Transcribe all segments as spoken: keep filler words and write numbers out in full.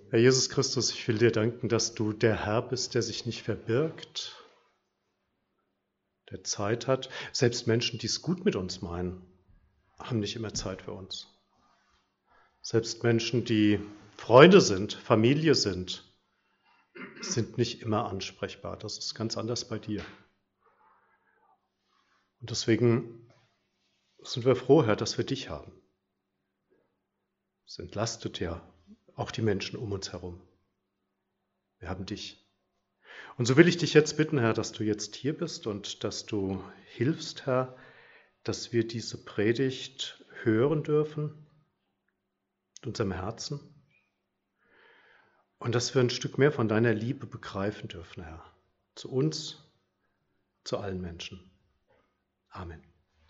Herr Jesus Christus, ich will dir danken, dass du der Herr bist, der sich nicht verbirgt, der Zeit hat. Selbst Menschen, die es gut mit uns meinen, haben nicht immer Zeit für uns. Selbst Menschen, die Freunde sind, Familie sind, sind nicht immer ansprechbar. Das ist ganz anders bei dir. Und deswegen sind wir froh, Herr, dass wir dich haben. Es entlastet ja auch die Menschen um uns herum. Wir haben dich. Und so will ich dich jetzt bitten, Herr, dass du jetzt hier bist und dass du hilfst, Herr, dass wir diese Predigt hören dürfen mit unserem Herzen und dass wir ein Stück mehr von deiner Liebe begreifen dürfen, Herr, zu uns, zu allen Menschen. Amen.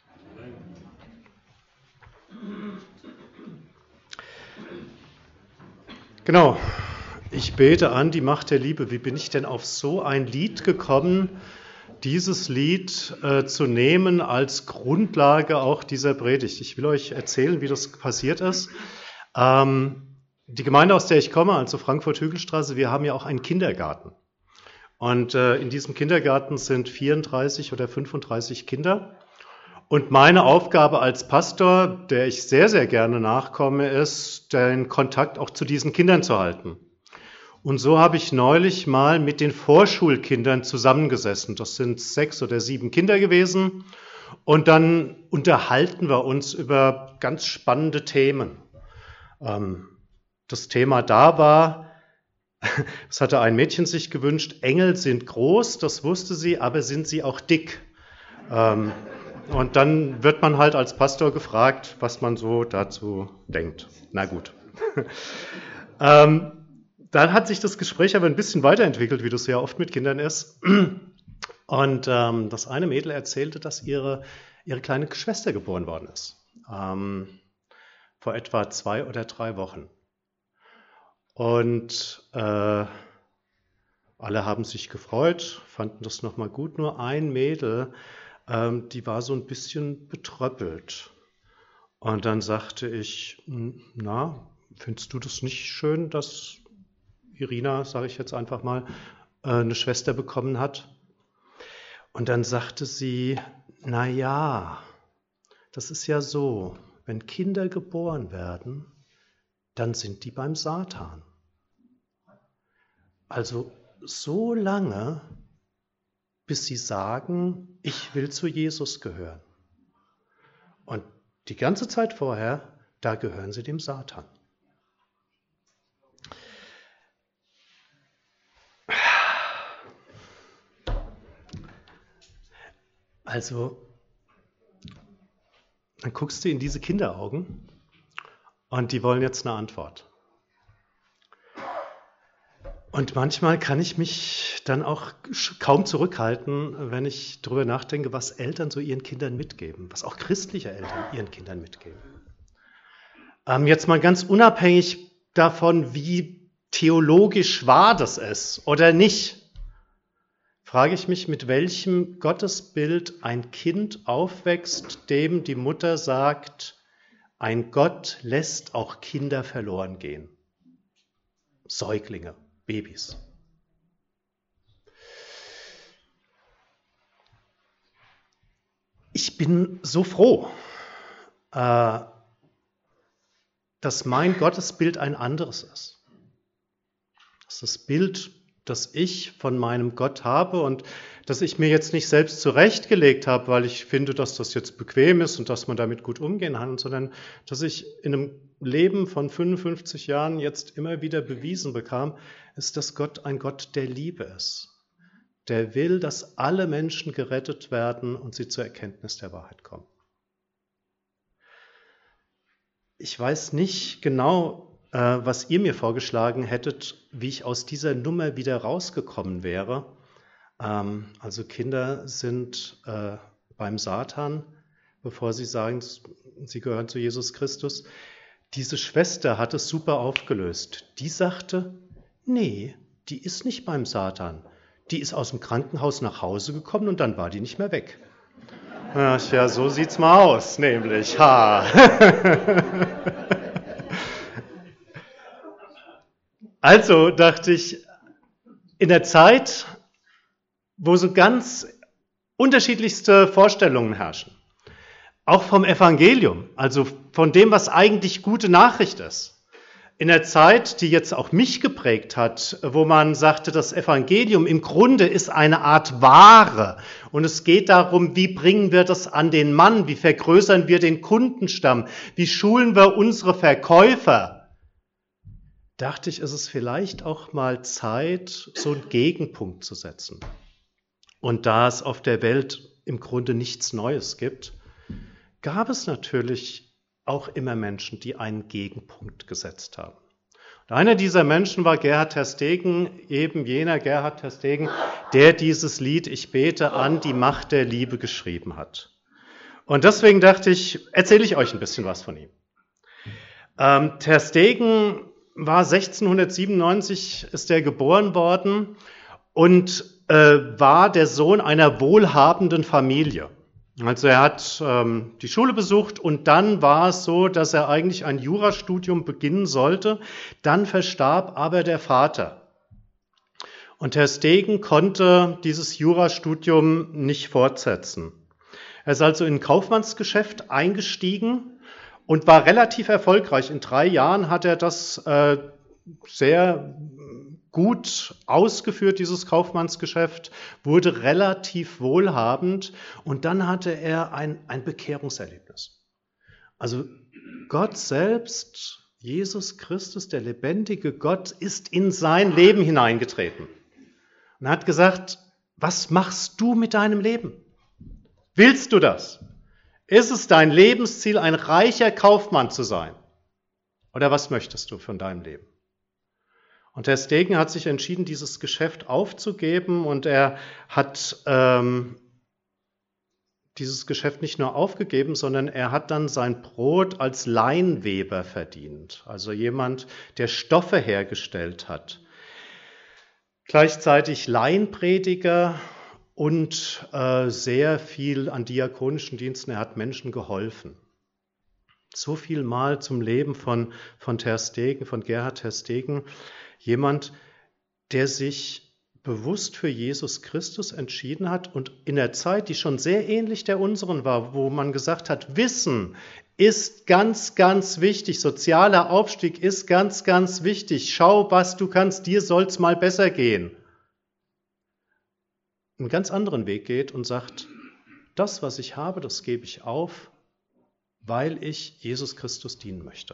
Genau, ich bete an die Macht der Liebe. Wie bin ich denn auf so ein Lied gekommen, dieses Lied äh, zu nehmen als Grundlage auch dieser Predigt? Ich will euch erzählen, wie das passiert ist. Ähm, die Gemeinde, aus der ich komme, also Frankfurt-Hügelstraße, wir haben ja auch einen Kindergarten. Und äh, in diesem Kindergarten sind vierunddreißig oder fünfunddreißig Kinder. Und meine Aufgabe als Pastor, der ich sehr, sehr gerne nachkomme, ist, den Kontakt auch zu diesen Kindern zu halten. Und so habe ich neulich mal mit den Vorschulkindern zusammengesessen. Das sind sechs oder sieben Kinder gewesen. Und dann unterhalten wir uns über ganz spannende Themen. Das Thema da war, das hatte ein Mädchen sich gewünscht, Engel sind groß, das wusste sie, aber sind sie auch dick? Und dann wird man halt als Pastor gefragt, was man so dazu denkt. Na gut. ähm, dann hat sich das Gespräch aber ein bisschen weiterentwickelt, wie das ja oft mit Kindern ist. Und ähm, das eine Mädel erzählte, dass ihre, ihre kleine Schwester geboren worden ist. Ähm, vor etwa zwei oder drei Wochen. Und äh, alle haben sich gefreut, fanden das nochmal gut. Nur ein Mädel, die war so ein bisschen betröppelt. Und dann sagte ich, na, findest du das nicht schön, dass Irina, sage ich jetzt einfach mal, eine Schwester bekommen hat? Und dann sagte sie, na ja, das ist ja so, wenn Kinder geboren werden, dann sind die beim Satan. Also so lange, bis sie sagen, ich will zu Jesus gehören. Und die ganze Zeit vorher, da gehören sie dem Satan. Also, dann guckst du in diese Kinderaugen und die wollen jetzt eine Antwort. Und manchmal kann ich mich dann auch kaum zurückhalten, wenn ich darüber nachdenke, was Eltern so ihren Kindern mitgeben, was auch christliche Eltern ihren Kindern mitgeben. Ähm, jetzt mal ganz unabhängig davon, wie theologisch wahr das ist oder nicht, frage ich mich, mit welchem Gottesbild ein Kind aufwächst, dem die Mutter sagt, ein Gott lässt auch Kinder verloren gehen. Säuglinge. Babys. Ich bin so froh, äh, dass mein Gottesbild ein anderes ist. Dass das Bild, das ich von meinem Gott habe und das ich mir jetzt nicht selbst zurechtgelegt habe, weil ich finde, dass das jetzt bequem ist und dass man damit gut umgehen kann, sondern dass ich in einem Leben von fünfundfünfzig Jahren jetzt immer wieder bewiesen bekam, ist, dass Gott ein Gott der Liebe ist. Der will, dass alle Menschen gerettet werden und sie zur Erkenntnis der Wahrheit kommen. Ich weiß nicht genau, äh, was ihr mir vorgeschlagen hättet, wie ich aus dieser Nummer wieder rausgekommen wäre. Ähm, also Kinder sind äh, beim Satan, bevor sie sagen, sie gehören zu Jesus Christus. Diese Schwester hat es super aufgelöst. Die sagte, nee, die ist nicht beim Satan. Die ist aus dem Krankenhaus nach Hause gekommen und dann war die nicht mehr weg. Ach ja, so sieht's mal aus, nämlich. Ha. Also dachte ich, in der Zeit, wo so ganz unterschiedlichste Vorstellungen herrschen, auch vom Evangelium, also von dem, was eigentlich gute Nachricht ist, in der Zeit, die jetzt auch mich geprägt hat, wo man sagte, das Evangelium im Grunde ist eine Art Ware und es geht darum, wie bringen wir das an den Mann, wie vergrößern wir den Kundenstamm, wie schulen wir unsere Verkäufer, dachte ich, ist es vielleicht auch mal Zeit, so einen Gegenpunkt zu setzen. Und da es auf der Welt im Grunde nichts Neues gibt, gab es natürlich auch immer Menschen, die einen Gegenpunkt gesetzt haben. Und einer dieser Menschen war Gerhard Tersteegen, eben jener Gerhard Tersteegen, der dieses Lied Ich bete an die Macht der Liebe geschrieben hat. Und deswegen dachte ich, erzähle ich euch ein bisschen was von ihm. Ähm, Tersteegen war sechzehnhundertsiebenundneunzig, ist er geboren worden und äh, war der Sohn einer wohlhabenden Familie. Also er hat ähm, die Schule besucht und dann war es so, dass er eigentlich ein Jurastudium beginnen sollte. Dann verstarb aber der Vater. Und Tersteegen konnte dieses Jurastudium nicht fortsetzen. Er ist also in ein Kaufmannsgeschäft eingestiegen und war relativ erfolgreich. In drei Jahren hat er das äh, sehr gut ausgeführt, dieses Kaufmannsgeschäft, wurde relativ wohlhabend und dann hatte er ein, ein Bekehrungserlebnis. Also Gott selbst, Jesus Christus, der lebendige Gott, ist in sein Leben hineingetreten und hat gesagt, was machst du mit deinem Leben? Willst du das? Ist es dein Lebensziel, ein reicher Kaufmann zu sein? Oder was möchtest du von deinem Leben? Und Tersteegen hat sich entschieden, dieses Geschäft aufzugeben und er hat ähm, dieses Geschäft nicht nur aufgegeben, sondern er hat dann sein Brot als Leinweber verdient, also jemand, der Stoffe hergestellt hat. Gleichzeitig Laienprediger und äh, sehr viel an diakonischen Diensten, er hat Menschen geholfen. So viel mal zum Leben von, von Tersteegen, von Gerhard Tersteegen. Jemand, der sich bewusst für Jesus Christus entschieden hat und in der Zeit, die schon sehr ähnlich der unseren war, wo man gesagt hat, Wissen ist ganz, ganz wichtig, sozialer Aufstieg ist ganz, ganz wichtig, schau, was du kannst, dir soll's mal besser gehen. Einen ganz anderen Weg geht und sagt, das, was ich habe, das gebe ich auf, weil ich Jesus Christus dienen möchte.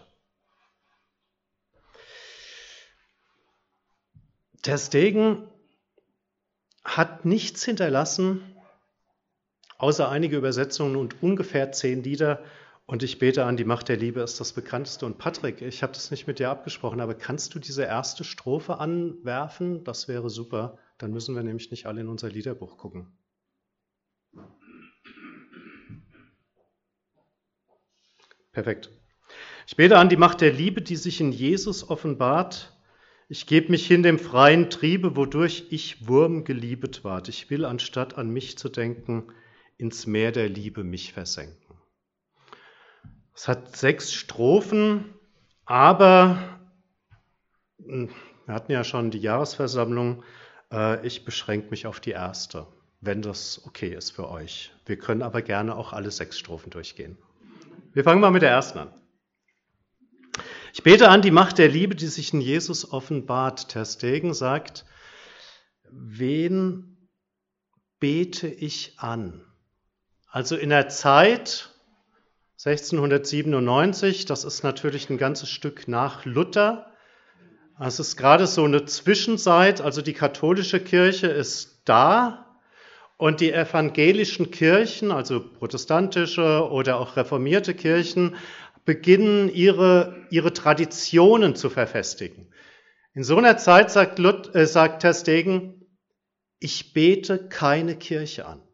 Tersteegen hat nichts hinterlassen, außer einige Übersetzungen und ungefähr zehn Lieder. Und ich bete an, die Macht der Liebe ist das bekannteste. Und Patrick, ich habe das nicht mit dir abgesprochen, aber kannst du diese erste Strophe anwerfen? Das wäre super. Dann müssen wir nämlich nicht alle in unser Liederbuch gucken. Perfekt. Ich bete an die Macht der Liebe, die sich in Jesus offenbart. Ich gebe mich hin dem freien Triebe, wodurch ich Wurm geliebet ward. Ich will, anstatt an mich zu denken, ins Meer der Liebe mich versenken. Es hat sechs Strophen, aber wir hatten ja schon die Jahresversammlung. Ich beschränke mich auf die erste, wenn das okay ist für euch. Wir können aber gerne auch alle sechs Strophen durchgehen. Wir fangen mal mit der ersten an. Ich bete an die Macht der Liebe, die sich in Jesus offenbart. Tersteegen sagt, wen bete ich an? Also in der Zeit sechzehnhundertsiebenundneunzig, das ist natürlich ein ganzes Stück nach Luther. Es ist gerade so eine Zwischenzeit, also die katholische Kirche ist da und die evangelischen Kirchen, also protestantische oder auch reformierte Kirchen, beginnen ihre, ihre Traditionen zu verfestigen. In so einer Zeit sagt, Lut, äh, sagt Tersteegen, ich bete keine Kirche an.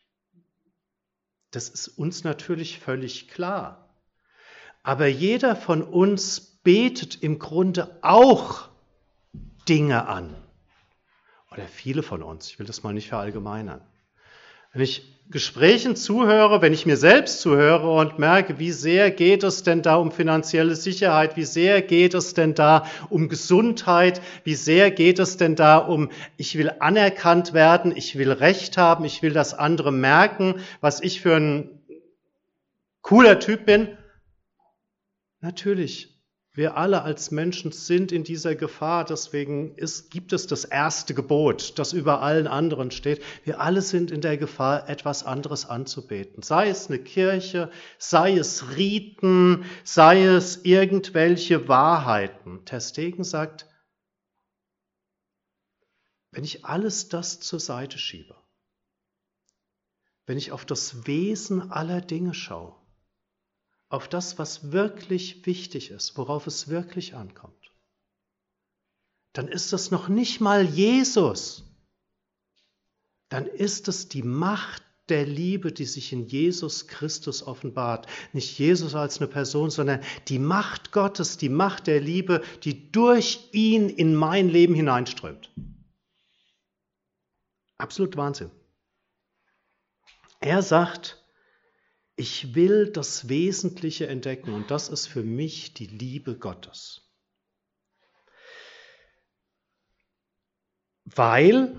Das ist uns natürlich völlig klar. Aber jeder von uns betet im Grunde auch Dinge an. Oder viele von uns, ich will das mal nicht verallgemeinern. Wenn ich Gesprächen zuhöre, wenn ich mir selbst zuhöre und merke, wie sehr geht es denn da um finanzielle Sicherheit, wie sehr geht es denn da um Gesundheit, wie sehr geht es denn da um, ich will anerkannt werden, ich will Recht haben, ich will, dass andere merken, was ich für ein cooler Typ bin. Natürlich, wir alle als Menschen sind in dieser Gefahr, deswegen ist, gibt es das erste Gebot, das über allen anderen steht. Wir alle sind in der Gefahr, etwas anderes anzubeten. Sei es eine Kirche, sei es Riten, sei es irgendwelche Wahrheiten. Ter Stegen sagt, wenn ich alles das zur Seite schiebe, wenn ich auf das Wesen aller Dinge schaue, auf das, was wirklich wichtig ist, worauf es wirklich ankommt, dann ist es noch nicht mal Jesus. Dann ist es die Macht der Liebe, die sich in Jesus Christus offenbart. Nicht Jesus als eine Person, sondern die Macht Gottes, die Macht der Liebe, die durch ihn in mein Leben hineinströmt. Absolut Wahnsinn. Er sagt, ich will das Wesentliche entdecken und das ist für mich die Liebe Gottes. Weil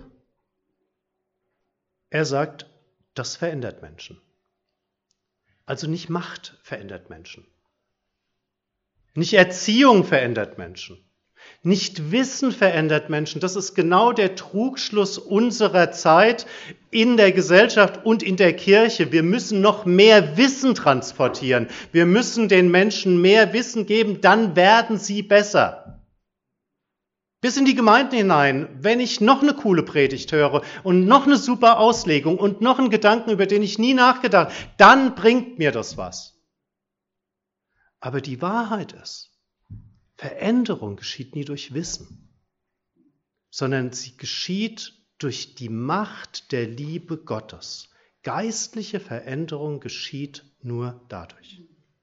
er sagt, das verändert Menschen. Also nicht Macht verändert Menschen. Nicht Erziehung verändert Menschen. Nicht Wissen verändert Menschen. Das ist genau der Trugschluss unserer Zeit in der Gesellschaft und in der Kirche. Wir müssen noch mehr Wissen transportieren. Wir müssen den Menschen mehr Wissen geben, dann werden sie besser. Bis in die Gemeinden hinein, wenn ich noch eine coole Predigt höre und noch eine super Auslegung und noch einen Gedanken, über den ich nie nachgedacht habe, dann bringt mir das was. Aber die Wahrheit ist, Veränderung geschieht nie durch Wissen, sondern sie geschieht durch die Macht der Liebe Gottes. Geistliche Veränderung geschieht nur dadurch.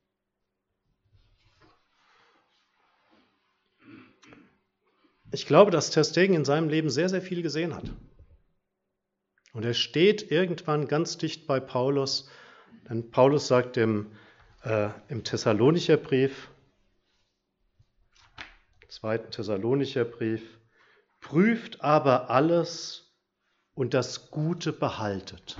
Ich glaube, dass Ter Stegen in seinem Leben sehr, sehr viel gesehen hat. Und er steht irgendwann ganz dicht bei Paulus, denn Paulus sagt im, äh, im Thessalonicher Brief, zweiten Thessalonicher Brief, prüft aber alles und das Gute behaltet.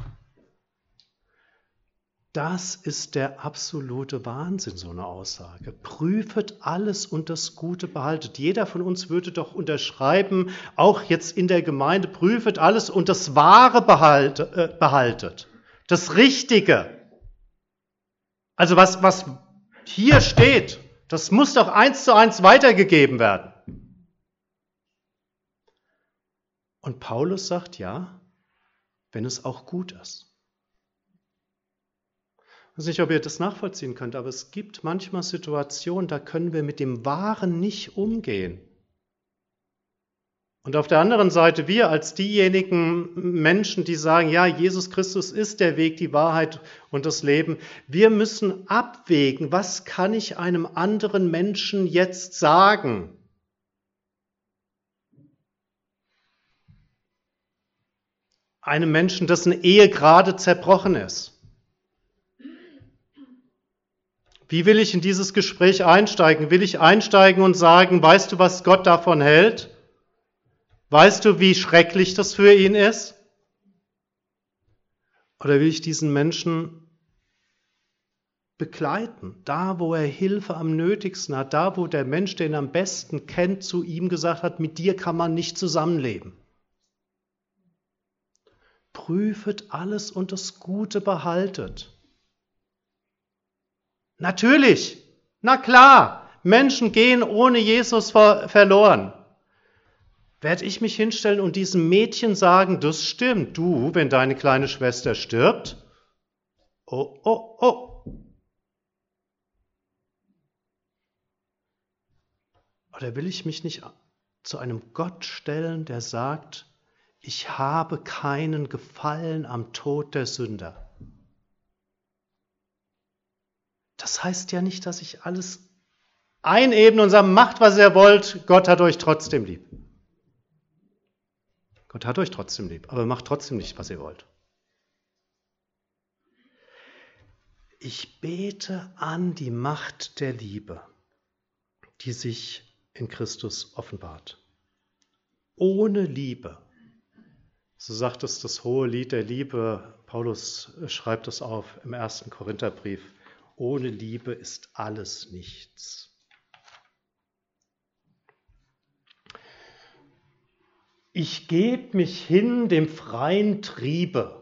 Das ist der absolute Wahnsinn, so eine Aussage. Prüfet alles und das Gute behaltet. Jeder von uns würde doch unterschreiben, auch jetzt in der Gemeinde, prüfet alles und das Wahre behalte, äh, behaltet. Das Richtige. Also was, was hier steht, das muss doch eins zu eins weitergegeben werden. Und Paulus sagt, ja, wenn es auch gut ist. Ich weiß nicht, ob ihr das nachvollziehen könnt, aber es gibt manchmal Situationen, da können wir mit dem Wahren nicht umgehen. Und auf der anderen Seite, wir als diejenigen Menschen, die sagen, ja, Jesus Christus ist der Weg, die Wahrheit und das Leben, wir müssen abwägen, was kann ich einem anderen Menschen jetzt sagen? Einem Menschen, dessen Ehe gerade zerbrochen ist. Wie will ich in dieses Gespräch einsteigen? Will ich einsteigen und sagen, weißt du, was Gott davon hält? Weißt du, wie schrecklich das für ihn ist? Oder will ich diesen Menschen begleiten, da wo er Hilfe am nötigsten hat, da wo der Mensch, den er am besten kennt, zu ihm gesagt hat, mit dir kann man nicht zusammenleben. Prüfet alles und das Gute behaltet. Natürlich, na klar, Menschen gehen ohne Jesus ver- verloren. Werde ich mich hinstellen und diesem Mädchen sagen, das stimmt, du, wenn deine kleine Schwester stirbt? Oh, oh, oh. Oder will ich mich nicht zu einem Gott stellen, der sagt, ich habe keinen Gefallen am Tod der Sünder? Das heißt ja nicht, dass ich alles einebne und sage, macht, was ihr wollt, Gott hat euch trotzdem lieb. Gott hat euch trotzdem lieb, aber macht trotzdem nicht, was ihr wollt. Ich bete an die Macht der Liebe, die sich in Christus offenbart. Ohne Liebe, so sagt es das hohe Lied der Liebe, Paulus schreibt es auf im ersten Korintherbrief, ohne Liebe ist alles nichts. Ich gebe mich hin dem freien Triebe.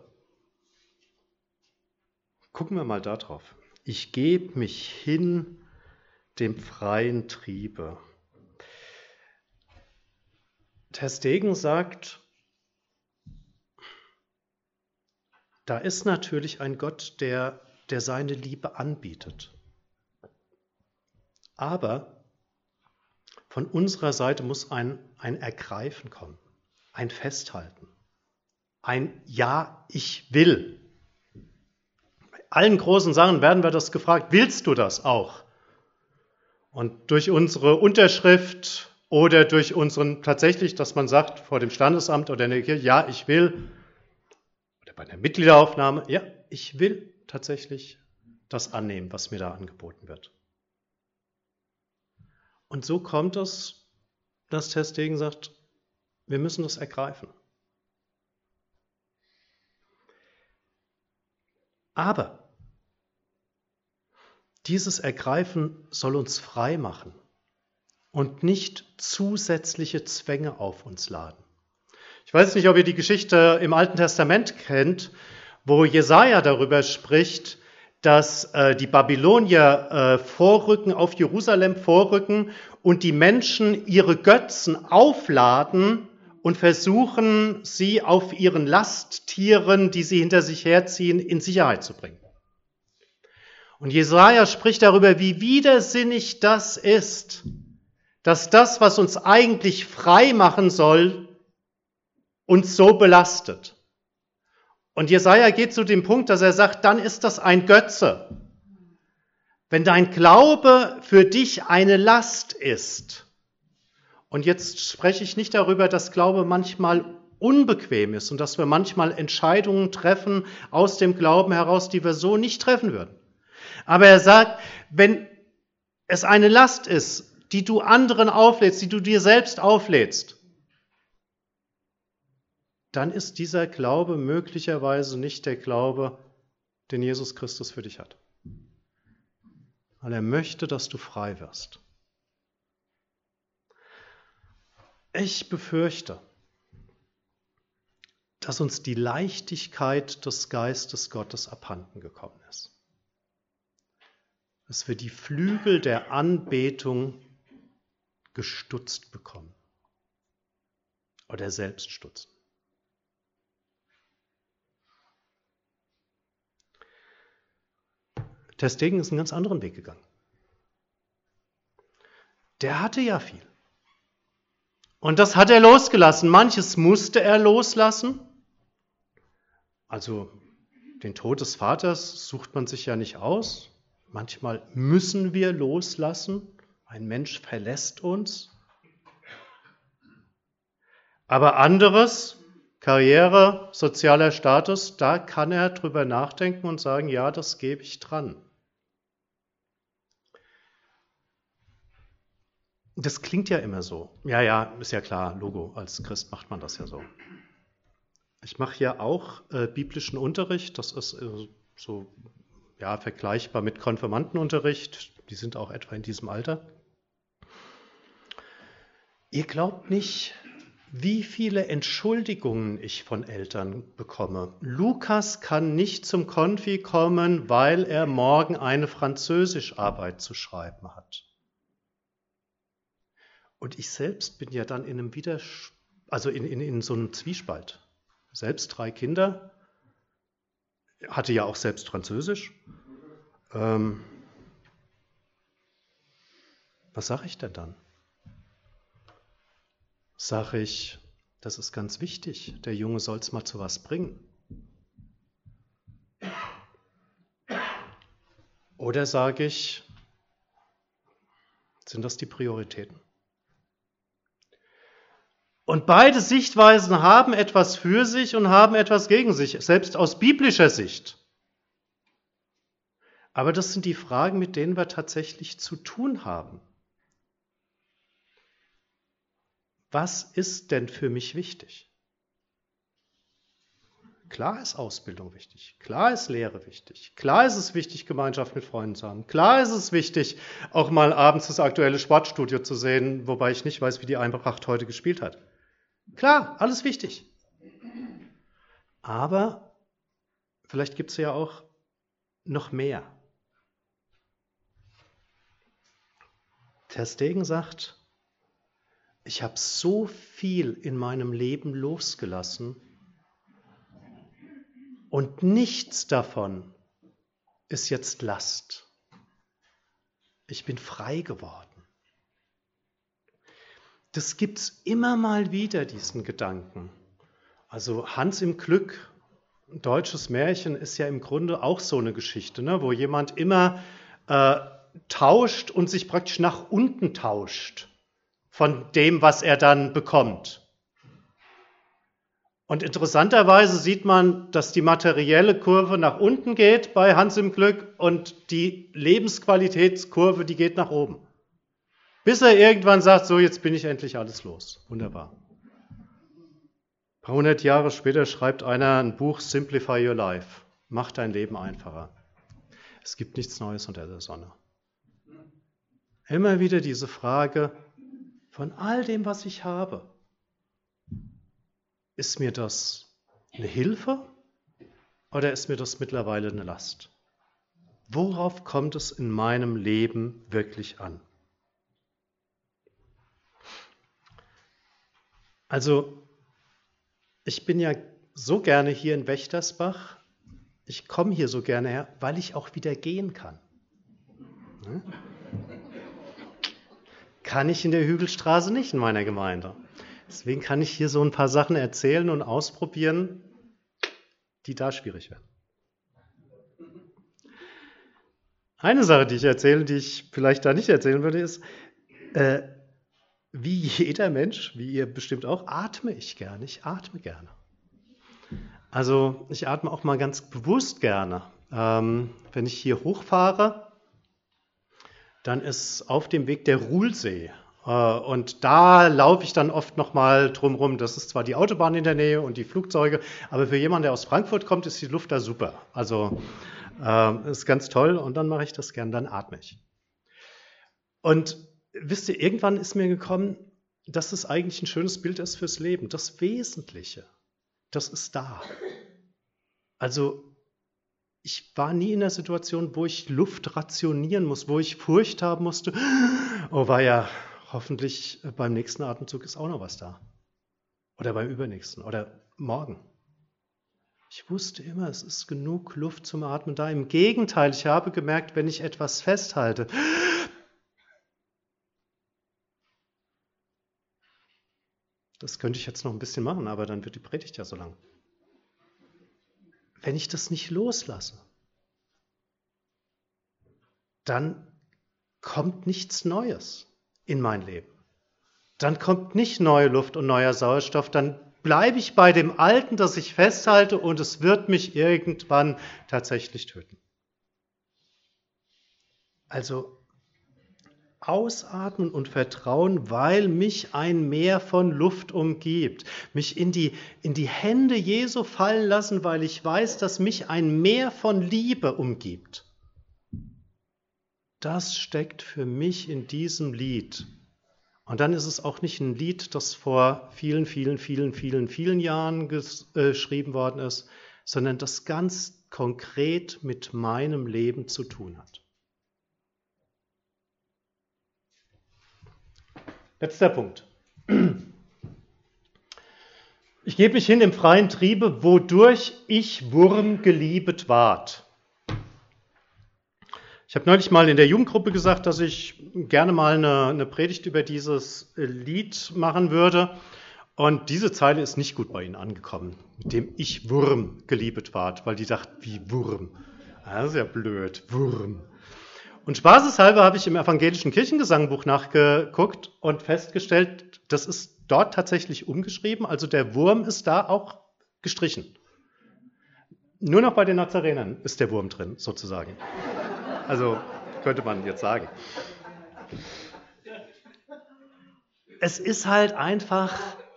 Gucken wir mal da drauf. Ich gebe mich hin dem freien Triebe. Ter Stegen sagt, da ist natürlich ein Gott, der, der seine Liebe anbietet. Aber von unserer Seite muss ein, ein Ergreifen kommen, ein Festhalten, ein Ja, ich will. Bei allen großen Sachen werden wir das gefragt, willst du das auch? Und durch unsere Unterschrift oder durch unseren, tatsächlich, dass man sagt vor dem Standesamt oder in der Kirche, ja, ich will, oder bei der Mitgliederaufnahme, ja, ich will tatsächlich das annehmen, was mir da angeboten wird. Und so kommt es, dass Ter Stegen sagt, wir müssen das ergreifen. Aber dieses Ergreifen soll uns frei machen und nicht zusätzliche Zwänge auf uns laden. Ich weiß nicht, ob ihr die Geschichte im Alten Testament kennt, wo Jesaja darüber spricht, dass äh, die Babylonier äh, vorrücken, auf Jerusalem vorrücken und die Menschen ihre Götzen aufladen und versuchen, sie auf ihren Lasttieren, die sie hinter sich herziehen, in Sicherheit zu bringen. Und Jesaja spricht darüber, wie widersinnig das ist, dass das, was uns eigentlich frei machen soll, uns so belastet. Und Jesaja geht zu dem Punkt, dass er sagt, dann ist das ein Götze. Wenn dein Glaube für dich eine Last ist, und jetzt spreche ich nicht darüber, dass Glaube manchmal unbequem ist und dass wir manchmal Entscheidungen treffen aus dem Glauben heraus, die wir so nicht treffen würden. Aber er sagt, wenn es eine Last ist, die du anderen auflädst, die du dir selbst auflädst, dann ist dieser Glaube möglicherweise nicht der Glaube, den Jesus Christus für dich hat. Weil er möchte, dass du frei wirst. Ich befürchte, dass uns die Leichtigkeit des Geistes Gottes abhanden gekommen ist. Dass wir die Flügel der Anbetung gestutzt bekommen oder selbst stutzen. Ter Stegen ist einen ganz anderen Weg gegangen. Der hatte ja viel. Und das hat er losgelassen. Manches musste er loslassen. Also den Tod des Vaters sucht man sich ja nicht aus. Manchmal müssen wir loslassen. Ein Mensch verlässt uns. Aber anderes, Karriere, sozialer Status, da kann er drüber nachdenken und sagen, ja, das gebe ich dran. Das klingt ja immer so. Ja, ja, ist ja klar, Logo, als Christ macht man das ja so. Ich mache ja auch äh, biblischen Unterricht, das ist äh, so ja, vergleichbar mit Konfirmandenunterricht, die sind auch etwa in diesem Alter. Ihr glaubt nicht, wie viele Entschuldigungen ich von Eltern bekomme. Lukas kann nicht zum Konfi kommen, weil er morgen eine Französischarbeit zu schreiben hat. Und ich selbst bin ja dann in einem Widers- also in, in, in so einem Zwiespalt. Selbst drei Kinder, hatte ja auch selbst Französisch. Ähm, was sage ich denn dann? Sage ich, das ist ganz wichtig, der Junge soll es mal zu was bringen. Oder sage ich, sind das die Prioritäten? Und beide Sichtweisen haben etwas für sich und haben etwas gegen sich, selbst aus biblischer Sicht. Aber das sind die Fragen, mit denen wir tatsächlich zu tun haben. Was ist denn für mich wichtig? Klar ist Ausbildung wichtig, klar ist Lehre wichtig, klar ist es wichtig, Gemeinschaft mit Freunden zu haben, klar ist es wichtig, auch mal abends das aktuelle Sportstudio zu sehen, wobei ich nicht weiß, wie die Eintracht heute gespielt hat. Klar, alles wichtig. Aber vielleicht gibt es ja auch noch mehr. Ter Stegen sagt, ich habe so viel in meinem Leben losgelassen und nichts davon ist jetzt Last. Ich bin frei geworden. Das gibt es immer mal wieder, diesen Gedanken. Also Hans im Glück, ein deutsches Märchen, ist ja im Grunde auch so eine Geschichte, ne, wo jemand immer äh, tauscht und sich praktisch nach unten tauscht von dem, was er dann bekommt. Und interessanterweise sieht man, dass die materielle Kurve nach unten geht bei Hans im Glück und die Lebensqualitätskurve, die geht nach oben. Bis er irgendwann sagt, so jetzt bin ich endlich alles los. Wunderbar. Ein paar hundert Jahre später schreibt einer ein Buch, Simplify Your Life. Mach dein Leben einfacher. Es gibt nichts Neues unter der Sonne. Immer wieder diese Frage, von all dem, was ich habe, ist mir das eine Hilfe oder ist mir das mittlerweile eine Last? Worauf kommt es in meinem Leben wirklich an? Also, ich bin ja so gerne hier in Wächtersbach. Ich komme hier so gerne her, weil ich auch wieder gehen kann. Hm? Kann ich in der Hügelstraße nicht in meiner Gemeinde. Deswegen kann ich hier so ein paar Sachen erzählen und ausprobieren, die da schwierig werden. Eine Sache, die ich erzähle, die ich vielleicht da nicht erzählen würde, ist, äh, wie jeder Mensch, wie ihr bestimmt auch, atme ich gerne. Ich atme gerne. Also ich atme auch mal ganz bewusst gerne. Ähm, wenn ich hier hochfahre, dann ist auf dem Weg der Ruhlsee. Äh, und da laufe ich dann oft nochmal drumherum. Das ist zwar die Autobahn in der Nähe und die Flugzeuge, aber für jemanden, der aus Frankfurt kommt, ist die Luft da super. Also äh, ist ganz toll und dann mache ich das gern, dann atme ich. Und wisst ihr, irgendwann ist mir gekommen, dass es eigentlich ein schönes Bild ist fürs Leben. Das Wesentliche, das ist da. Also ich war nie in der Situation, wo ich Luft rationieren muss, wo ich Furcht haben musste. Oh weia, hoffentlich beim nächsten Atemzug ist auch noch was da. Oder beim übernächsten oder morgen. Ich wusste immer, es ist genug Luft zum Atmen da. Im Gegenteil, ich habe gemerkt, wenn ich etwas festhalte, das könnte ich jetzt noch ein bisschen machen, aber dann wird die Predigt ja so lang. Wenn ich das nicht loslasse, dann kommt nichts Neues in mein Leben. Dann kommt nicht neue Luft und neuer Sauerstoff, dann bleibe ich bei dem Alten, das ich festhalte und es wird mich irgendwann tatsächlich töten. Also ausatmen und vertrauen, weil mich ein Meer von Luft umgibt. Mich in die, in die Hände Jesu fallen lassen, weil ich weiß, dass mich ein Meer von Liebe umgibt. Das steckt für mich in diesem Lied. Und dann ist es auch nicht ein Lied, das vor vielen, vielen, vielen, vielen, vielen Jahren geschrieben worden ist, sondern das ganz konkret mit meinem Leben zu tun hat. Letzter Punkt. Ich gebe mich hin im freien Triebe, wodurch ich Wurm geliebet ward. Ich habe neulich mal in der Jugendgruppe gesagt, dass ich gerne mal eine, eine Predigt über dieses Lied machen würde. Und diese Zeile ist nicht gut bei Ihnen angekommen, mit dem ich Wurm geliebet ward, weil die dachten, wie Wurm. Das ist ja blöd, Wurm. Und spaßeshalber habe ich im evangelischen Kirchengesangbuch nachgeguckt und festgestellt, das ist dort tatsächlich umgeschrieben, also der Wurm ist da auch gestrichen. Nur noch bei den Nazarenern ist der Wurm drin, sozusagen. Also könnte man jetzt sagen. Es ist halt einfach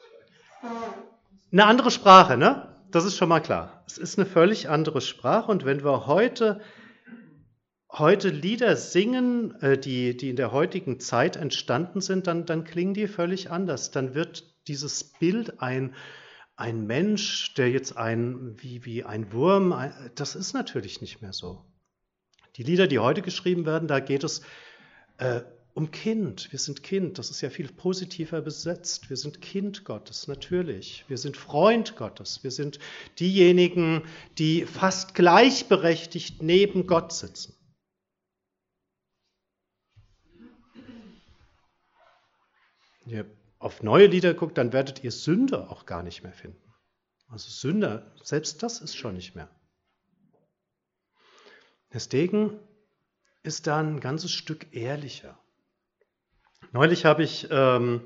eine andere Sprache, ne? Das ist schon mal klar. Es ist eine völlig andere Sprache und wenn wir heute, heute Lieder singen, die, die in der heutigen Zeit entstanden sind, dann, dann klingen die völlig anders. Dann wird dieses Bild ein, ein Mensch, der jetzt ein, wie, wie ein Wurm, ein, das ist natürlich nicht mehr so. Die Lieder, die heute geschrieben werden, da geht es äh, um Kind. Wir sind Kind, das ist ja viel positiver besetzt. Wir sind Kind Gottes, natürlich. Wir sind Freund Gottes. Wir sind diejenigen, die fast gleichberechtigt neben Gott sitzen. Wenn ihr auf neue Lieder guckt, dann werdet ihr Sünder auch gar nicht mehr finden. Also Sünder, selbst das ist schon nicht mehr. Deswegen ist da ein ganzes Stück ehrlicher. Neulich habe ich ähm,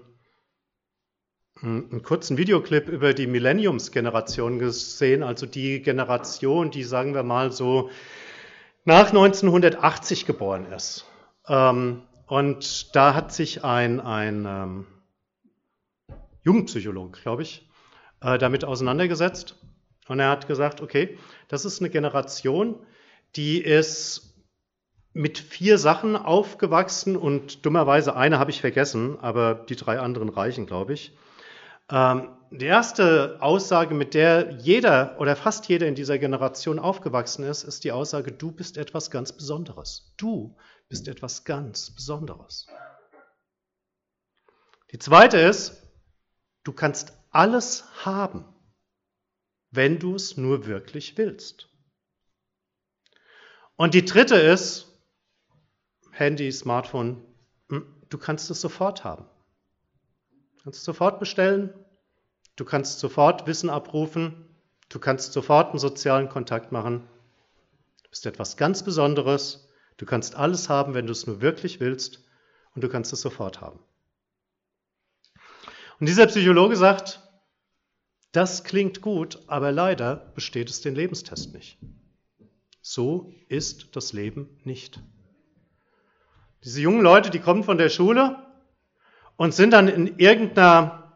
einen kurzen Videoclip über die Millenniumsgeneration gesehen, also die Generation, die, sagen wir mal, so nach neunzehnhundertachtzig geboren ist. Ähm, und da hat sich ein, ein ähm, Jugendpsychologe, glaube ich, äh, damit auseinandergesetzt. Und er hat gesagt, okay, das ist eine Generation, die ist mit vier Sachen aufgewachsen und dummerweise eine habe ich vergessen, aber die drei anderen reichen, glaube ich. Ähm, die erste Aussage, mit der jeder oder fast jeder in dieser Generation aufgewachsen ist, ist die Aussage, du bist etwas ganz Besonderes. Du bist etwas ganz Besonderes. Die zweite ist, du kannst alles haben, wenn du es nur wirklich willst. Und die dritte ist, Handy, Smartphone, du kannst es sofort haben. Du kannst es sofort bestellen, du kannst sofort Wissen abrufen, du kannst sofort einen sozialen Kontakt machen. Du bist etwas ganz Besonderes, du kannst alles haben, wenn du es nur wirklich willst und du kannst es sofort haben. Und dieser Psychologe sagt, das klingt gut, aber leider besteht es den Lebenstest nicht. So ist das Leben nicht. Diese jungen Leute, die kommen von der Schule und sind dann in irgendeiner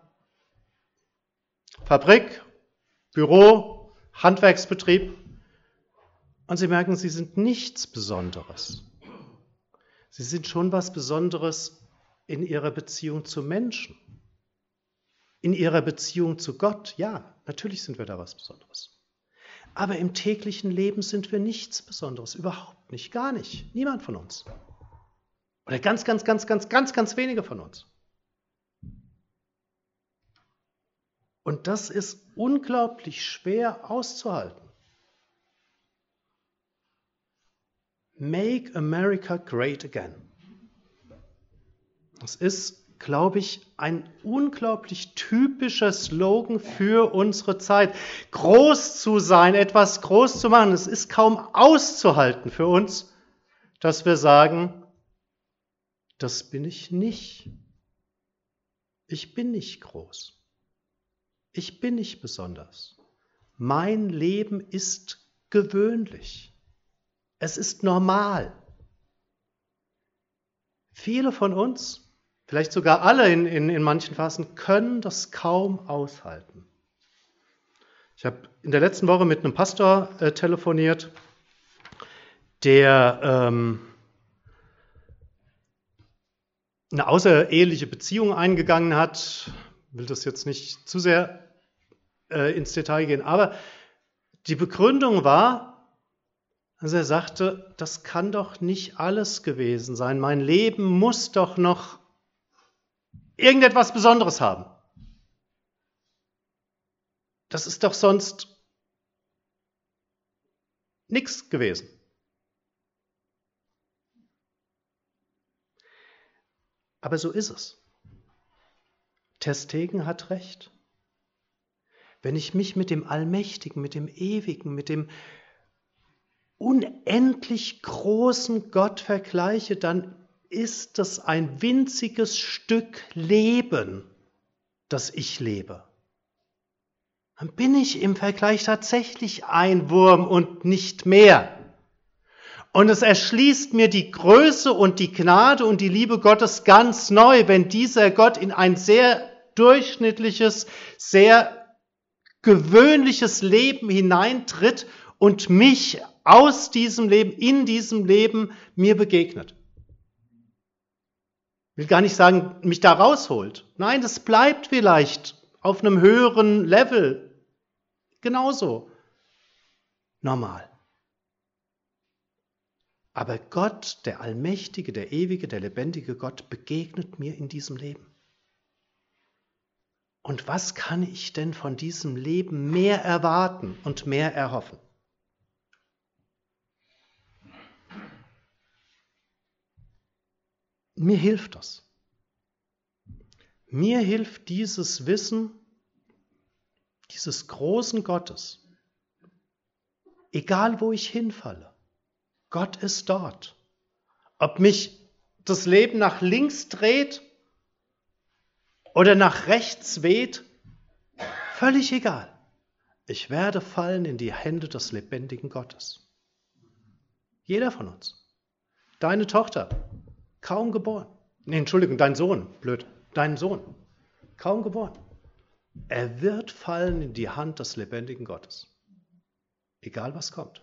Fabrik, Büro, Handwerksbetrieb und sie merken, sie sind nichts Besonderes. Sie sind schon was Besonderes in ihrer Beziehung zu Menschen, in ihrer Beziehung zu Gott. Ja, natürlich sind wir da was Besonderes. Aber im täglichen Leben sind wir nichts Besonderes, überhaupt nicht, gar nicht, niemand von uns. Oder ganz, ganz, ganz, ganz, ganz, ganz wenige von uns. Und das ist unglaublich schwer auszuhalten. Make America Great Again. Das ist, glaube ich, ein unglaublich typischer Slogan für unsere Zeit. Groß zu sein, etwas groß zu machen, es ist kaum auszuhalten für uns, dass wir sagen, das bin ich nicht. Ich bin nicht groß. Ich bin nicht besonders. Mein Leben ist gewöhnlich. Es ist normal. Viele von uns, vielleicht sogar alle in, in, in manchen Phasen, können das kaum aushalten. Ich habe in der letzten Woche mit einem Pastor äh, telefoniert, der ähm, eine außereheliche Beziehung eingegangen hat. Ich will das jetzt nicht zu sehr äh, ins Detail gehen, aber die Begründung war, dass er sagte, das kann doch nicht alles gewesen sein. Mein Leben muss doch noch irgendetwas Besonderes haben. Das ist doch sonst nichts gewesen. Aber so ist es. Ter Stegen hat recht. Wenn ich mich mit dem Allmächtigen, mit dem Ewigen, mit dem unendlich großen Gott vergleiche, dann ist das ein winziges Stück Leben, das ich lebe. Dann bin ich im Vergleich tatsächlich ein Wurm und nicht mehr. Und es erschließt mir die Größe und die Gnade und die Liebe Gottes ganz neu, wenn dieser Gott in ein sehr durchschnittliches, sehr gewöhnliches Leben hineintritt und mich aus diesem Leben, in diesem Leben mir begegnet. Ich will gar nicht sagen, mich da rausholt. Nein, das bleibt vielleicht auf einem höheren Level. Genauso. Normal. Aber Gott, der Allmächtige, der Ewige, der lebendige Gott, begegnet mir in diesem Leben. Und was kann ich denn von diesem Leben mehr erwarten und mehr erhoffen? Mir hilft das. Mir hilft dieses Wissen dieses großen Gottes, egal wo ich hinfalle. Gott ist dort. Ob mich das Leben nach links dreht oder nach rechts weht, völlig egal. Ich werde fallen in die Hände des lebendigen Gottes. Jeder von uns. Deine Tochter, kaum geboren. Nee, Entschuldigung, dein Sohn, blöd, dein Sohn, kaum geboren. Er wird fallen in die Hand des lebendigen Gottes. Egal was kommt.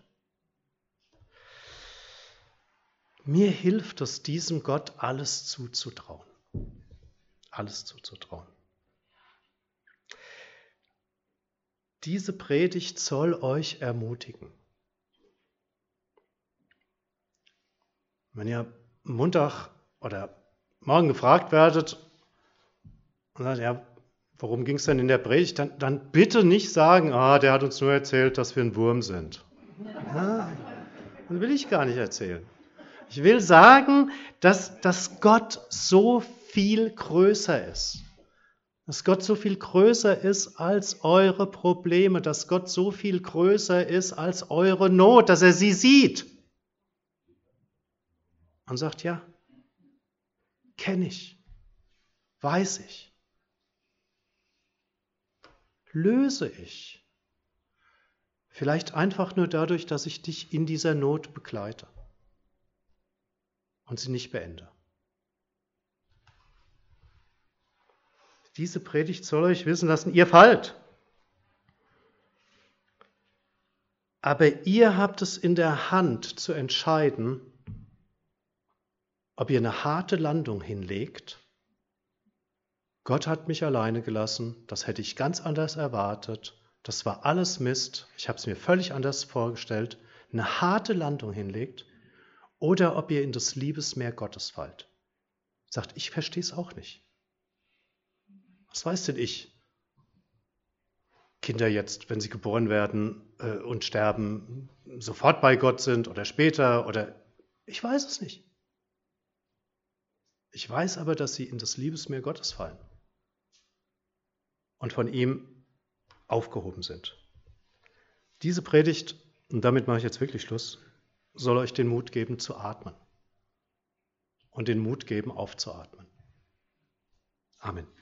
Mir hilft es, diesem Gott alles zuzutrauen. Alles zuzutrauen. Diese Predigt soll euch ermutigen. Wenn ihr Montag oder morgen gefragt werdet und sagt, ja, worum ging es denn in der Predigt, dann, dann bitte nicht sagen, ah, der hat uns nur erzählt, dass wir ein Wurm sind. Ja, das will ich gar nicht erzählen. Ich will sagen, dass, dass Gott so viel größer ist. Dass Gott so viel größer ist als eure Probleme. Dass Gott so viel größer ist als eure Not. Dass er sie sieht. Und sagt, ja, kenne ich. Weiß ich. Löse ich. Vielleicht einfach nur dadurch, dass ich dich in dieser Not begleite. Und sie nicht beende. Diese Predigt soll euch wissen lassen, ihr fallt. Aber ihr habt es in der Hand zu entscheiden, ob ihr eine harte Landung hinlegt. Gott hat mich alleine gelassen, das hätte ich ganz anders erwartet, das war alles Mist, ich habe es mir völlig anders vorgestellt, eine harte Landung hinlegt. Oder ob ihr in das Liebesmeer Gottes fallt. Sagt, ich verstehe es auch nicht. Was weiß denn ich? Kinder jetzt, wenn sie geboren werden äh, und sterben, sofort bei Gott sind oder später oder... Ich weiß es nicht. Ich weiß aber, dass sie in das Liebesmeer Gottes fallen. Und von ihm aufgehoben sind. Diese Predigt, und damit mache ich jetzt wirklich Schluss, soll euch den Mut geben, zu atmen und den Mut geben, aufzuatmen. Amen.